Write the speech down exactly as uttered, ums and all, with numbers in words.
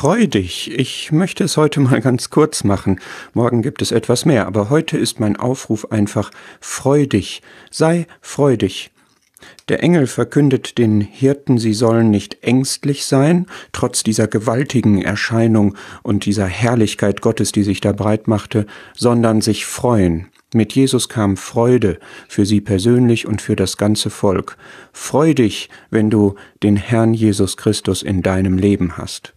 Freu dich. Ich möchte es heute mal ganz kurz machen. Morgen gibt es etwas mehr, aber heute ist mein Aufruf einfach: Freu dich, sei freudig. Der Engel verkündet den Hirten, sie sollen nicht ängstlich sein, trotz dieser gewaltigen Erscheinung und dieser Herrlichkeit Gottes, die sich da breit machte, sondern sich freuen. Mit Jesus kam Freude für sie persönlich und für das ganze Volk. Freu dich, wenn du den Herrn Jesus Christus in deinem Leben hast.